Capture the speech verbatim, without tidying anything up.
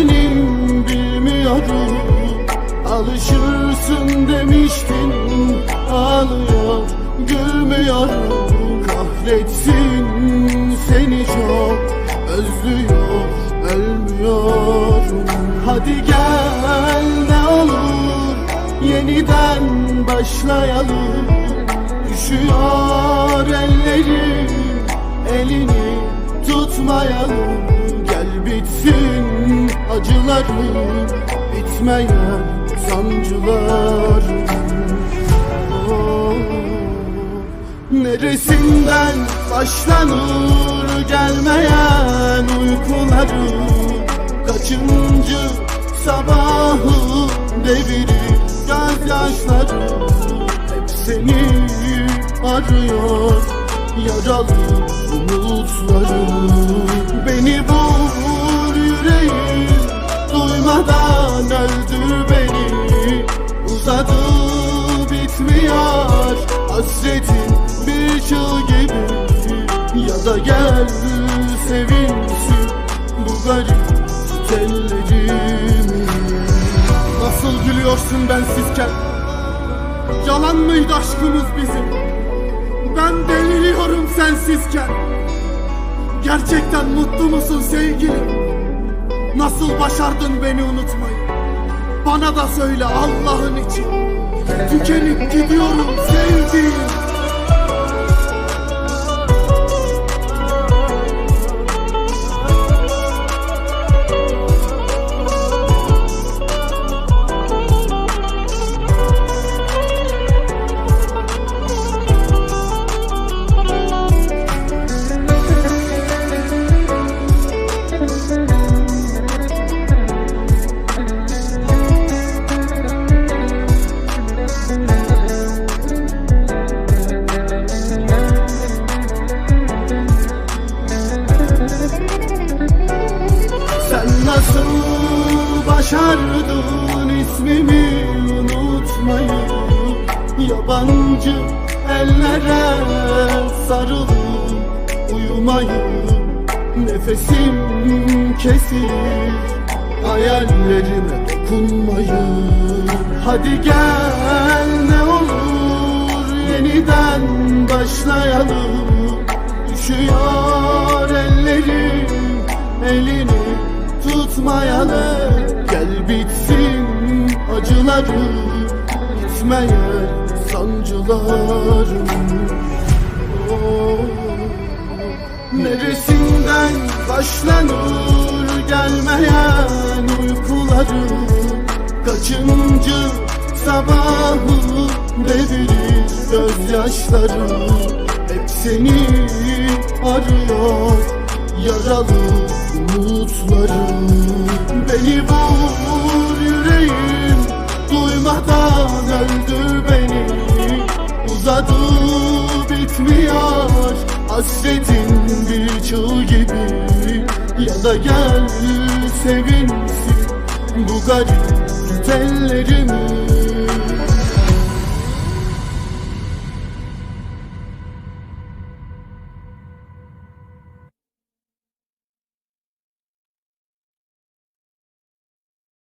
benim bilmiyorum. Alışırsın demiştin, ağlıyor gülmüyorum. Kahretsin seni çok özlüyor, ölmüyorum. Hadi gel ne olur yeniden başlayalım. Üşüyor ellerim, elini tutmayalım. Gel bitsin acılarım, bitmeyen sancılarım. Oh, neresinden başlanır gelmeyen uykularım. Kaçıncı sabahı devirir gözyaşlarım. Hep seni arıyor yaralı umutlarım. Beni vur yüreğim, duymadan öldür beni. Uzadı bitmiyor hasretin bir çığ gibi. Ya da gel sevinsin bu garip tellerimi. Nasıl gülüyorsun bensizken? Yalan mıydı aşkımız bizim? Ben deliriyorum sensizken. Gerçekten mutlu musun sevgilim? Nasıl başardın beni unutmayı? Bana da söyle Allah'ın için. Tükenip gidiyorum sevdiğim. Nasıl başardın ismimi unutmayı? Yabancı ellere sarılıp uyumayı. Nefesim kesilir hayallerime dokunmayı. Hadi gel ne olur yeniden başlayalım. Üşüyor ellerim, elini tutmayalım. Gel bitsin acılarım, bitmeyen sancılarım. Oh, neresinden başlanır gelmeyen uykularım. Kaçıncı sabahı devirir gözyaşlarım. Hep seni arıyor yaralı umutlarım. Beni vur yüreğim, duymadan öldür beni. Uzadı bitmiyor hasretin bir çığ gibi. Ya da gel sevinsin bu garip tellerimi.